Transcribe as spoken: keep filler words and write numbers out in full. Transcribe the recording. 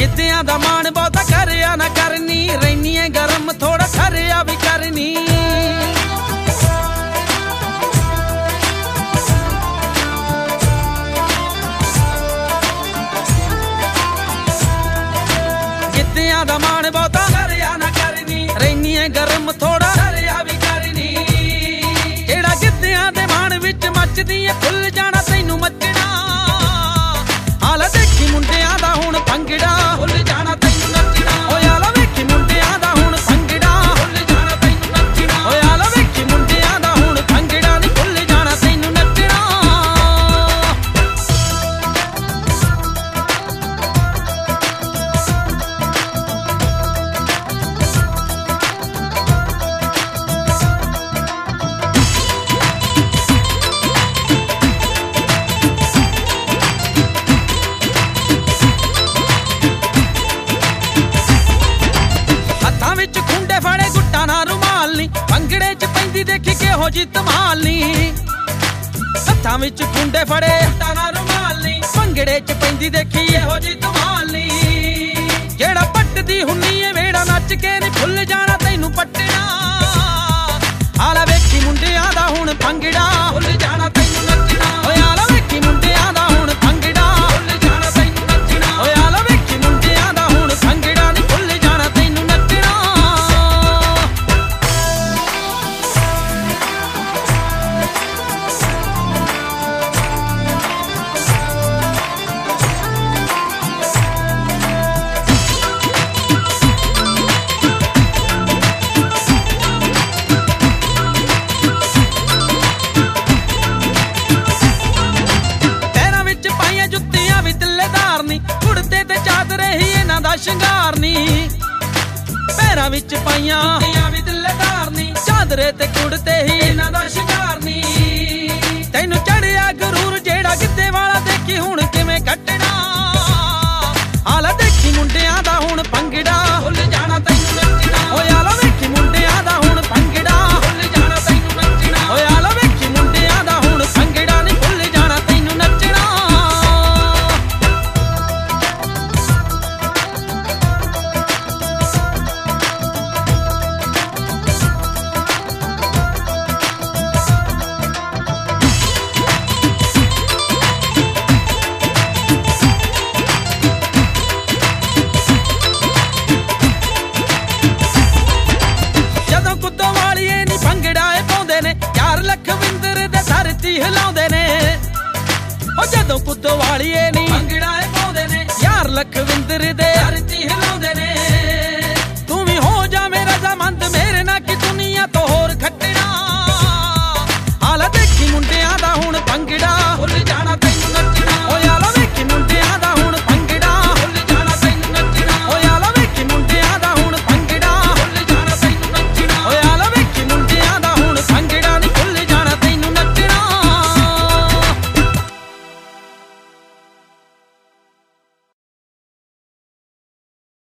ਗਿੱਧਿਆਂ ਦਾ ਮਾਣ ਬਹੁਤਾ ਕਰਿਆ ਨਾ ਕਰਨੀ, ਰਹਿਨੀ ਐ ਗਰਮ ਥੋੜਾ ਠਰਿਆ ਵੀ ਕਰਨੀ। ਗਿੱਧਿਆਂ ਦਾ ਮਾਣ ਬਹੁਤਾ ਕਰਿਆ ਨਾ ਕਰਨੀ, ਰਹਿਨੀ ਐ ਗਰਮ ਥੋੜਾ ਠਰਿਆ ਵੀ ਕਰਨੀ। ਜਿਹੜਾ ਗਿੱਧਿਆਂ ਦੇ ਮਾਣ ਵਿੱਚ ਮੱਚਦੀ ਐ ਭੁੱਲ ਜਾਣਾ ਤੈਨੂੰ ਮੱਚਣਾ। ਹਾਲ ਦੇਖੀ ਮੁੰਡਿਆਂ ਦਾ ਹੁਣ ਭੰਗੜਾ, ਭੁੱਲ ਜਾਣਾ ਤੈਨੂੰ ਨੱਚਣਾ। ਓਏ ਆਲਾ ਵੇਖੀ ਮੁੰਡਿਆਂ ਦਾ ਹੁਣ ਭੰਗੜਾ, ਭੁੱਲ ਜਾਣਾ ਤੈਨੂੰ ਨੱਚਣਾ। ਓਏ ਆਲਾ ਵੇਖੀ ਮੁੰਡਿਆਂ ਦਾ ਹੁਣ ਭੰਗੜਾ, ਨੀ ਭੁੱਲ ਜਾਣਾ ਤੈਨੂੰ ਨੱਚਣਾ। ਹੱਥਾਂ ਵਿੱਚ ਖੁੰਡੇ ਫੜੇ ਗੁੱਟਾਂ ਨਾਲ ਰੁਮਾਲ ਨੀ, ਭੰਗੜੇ ਚ ਪੈਂਦੀ ਦੇਖੀ ਕਿਹੋ ਜੀ ਧਮਾਲ ਨੀ। ਹੱਥਾਂ ਵਿੱਚ ਖੁੰਡੇ ਫੜੇ ਗੁੱਟਾਂ ਨਾਲ ਰੁਮਾਲ ਨੀ, ਭੰਗੜੇ ਚ ਪੈਂਦੀ ਦੇਖੀ ਇਹੋ ਜੀ ਧਮਾਲ ਨੀ। ਜਿਹੜਾ ਪੱਟਦੀ ਹੁੰਨੀ ਏ ਵੇੜਾ ਨੱਚ ਕੇ, ਨੀ ਭੁੱਲ ਜਾਣਾ ਤੈਨੂੰ ਪੱਟਣਾ। ਹਾਲਾ ਵੇਖੀ ਮੁੰਡਿਆਂ ਦਾ ਹੁਣ ਭੰਗੜਾ, ਭੁੱਲ ਜਾਣਾ ਤੈਨੂੰ ਨੱਚਣਾ। ਓਏ ਆਲਾ ਵੇਖੀ ਮੁੰਡਿਆਂ ਦਾ ਹੁਣ ਭੰਗੜਾ, ਭੁੱਲ ਜਾਣਾ ਤੈਨੂੰ ਨੱਚਣਾ। ਓਏ ਆਲਾ ਵੇਖੀ ਮੁੰਡਿਆਂ ਦਾ ਹੁਣ ਭੰਗੜਾ, ਨੀ ਭੁੱਲ ਜਾਣਾ ਤੈਨੂੰ ਨੱਚਣਾ। ਪੈਰਾਂ ਵਿੱਚ ਪਾਈਆਂ ਜੁੱਤੀਆਂ ਵੀ ਤਿੱਲੇਦਾਰ ਨੀ, ਕੁੜਤੇ ਤੇ ਚਾਦਰੇ ਹੀ ਇਹਨਾਂ ਦਾ ਸ਼ਿੰਗਾਰ ਨੀ। ਪੈਰਾਂ ਵਿੱਚ ਪਾਈਆਂ ਜੁੱਤੀਆਂ ਵੀ ਤਿੱਲੇਦਾਰ ਨੀ, ਚਾਦਰੇ ਤੇ ਕੁੜਤੇ ਹੀ ਇਹਨਾਂ ਦਾ ਸ਼ਿੰਗਾਰ ਨੀ। ਤੈਨੂੰ ਚੜਿਆ ਗਰੂਰ ਜਿਹੜਾ ਗਿੱਧੇ ਵਾਲਾ, ਦੇਖੀ ਹੁਣ ਕਿਵੇਂ ਕੱਟਣਾ। ਹਾਲਾ ਦੇਖੀ ਮੁੰਡਿਆਂ ਦਾ ਹੁਣ ਭੰਗੜਾ, ਭੁੱਲ ਜਾਣਾ ਤੈਨੂੰ ਨੱਚਣਾ। ਓਏ ਆਲਾ ਵੇਖੀ ਮੁੰਡਿਆਂ ਦਾ ਹੁਣ ਭੰਗੜਾ, ਭੁੱਲ ਜਾਣਾ ਤੈਨੂੰ ਨੱਚਣਾ। ਓਏ ਆਲਾ ਵੇਖੀ ਮੁੰਡਿਆਂ ਦਾ ਹੁਣ ਭੰਗੜਾ, ਨੀ ਭੁੱਲ ਜਾਣਾ ਤੈਨੂੰ ਨੱਚਣਾ। ਜਦੋਂ ਕੁੱਦੋਂ ਵਾਲੀਏ ਨੀ ਭੰਗੜਾ ਏ ਪਾਉਂਦੇ ਨੇ, ਯਾਰ ਲਖਵਿੰਦਰ ਦੇ ਧਰਤੀ ਹਿਲਾਉਂਦੇ ਨੇ। ਓ ਜਦੋਂ ਕੁੱਦੋਂ ਵਾਲੀਏ ਨੀ ਭੰਗੜਾ ਏ ਪਾਉਂਦੇ ਨੇ, ਯਾਰ ਲਖਵਿੰਦਰ ਦੇ ਧਰਤੀ ਹਿਲਾਉਂਦੇ ਨੇ।